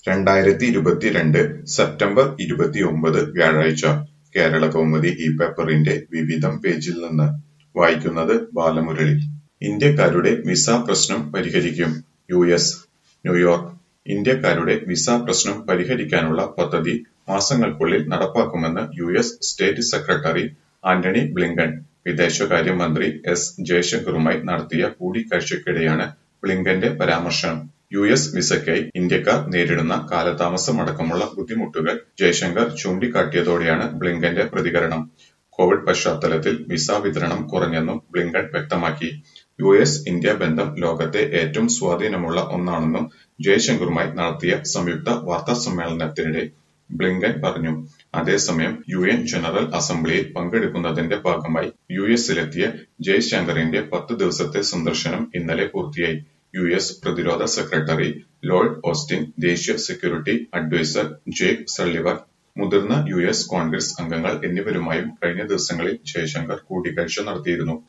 2022 September 29 വ്യാഴാഴ്ച കേരളകൗമുദി ഈ പേപ്പറിന്റെ വിവിധം പേജിൽ നിന്ന് വായിക്കുന്നത് ബാലമുരളി. ഇന്ത്യക്കാരുടെ വിസ പ്രശ്നം പരിഹരിക്കും യുഎസ്. ന്യൂയോർക്ക്. ഇന്ത്യക്കാരുടെ വിസ പ്രശ്നം പരിഹരിക്കാനുള്ള പദ്ധതി മാസങ്ങൾക്കുള്ളിൽ നടപ്പാക്കുമെന്ന് US state secretary Antony Blinken വിദേശകാര്യമന്ത്രി എസ് ജയശങ്കറുമായി നടത്തിയ കൂടിക്കാഴ്ചയ്ക്കിടെയാണ് ബ്ലിങ്കന്റെ പരാമർശം. യുഎസ് വിസയ്ക്കായി ഇന്ത്യക്കാർ നേരിടുന്ന കാലതാമസമടക്കമുള്ള ബുദ്ധിമുട്ടുകൾ ജയശങ്കർ ചൂണ്ടിക്കാട്ടിയതോടെയാണ് ബ്ലിങ്കന്റെ പ്രതികരണം. കോവിഡ് പശ്ചാത്തലത്തിൽ വിസ വിതരണം കുറഞ്ഞെന്നും ബ്ലിങ്കൻ വ്യക്തമാക്കി. യുഎസ് ഇന്ത്യ ബന്ധം ലോകത്തെ ഏറ്റവും സ്വാധീനമുള്ള ഒന്നാണെന്നും ജയശങ്കറുമായി നടത്തിയ സംയുക്ത വാർത്താസമ്മേളനത്തിനിടെ ബ്ലിങ്കൻ പറഞ്ഞു. അതേസമയം യുഎൻ ജനറൽ അസംബ്ലിയിൽ പങ്കെടുക്കുന്നതിന്റെ ഭാഗമായി യുഎസിലെത്തിയ ജയശങ്കറിന്റെ 10 ദിവസത്തെ സന്ദർശനം ഇന്നലെ പൂർത്തിയായി. യുഎസ് പ്രതിരോധ സെക്രട്ടറി ലോയ്ഡ് ഓസ്റ്റിൻ, ദേശീയ സെക്യൂരിറ്റി അഡ്വൈസർ ജേക്ക് സള്ളിവൻ, മുതിർന്ന യുഎസ് കോൺഗ്രസ് അംഗങ്ങൾ എന്നിവരുമായും കഴിഞ്ഞ ദിവസങ്ങളിൽ ജയശങ്കർ കൂടിക്കാഴ്ച നടത്തിയിരുന്നു.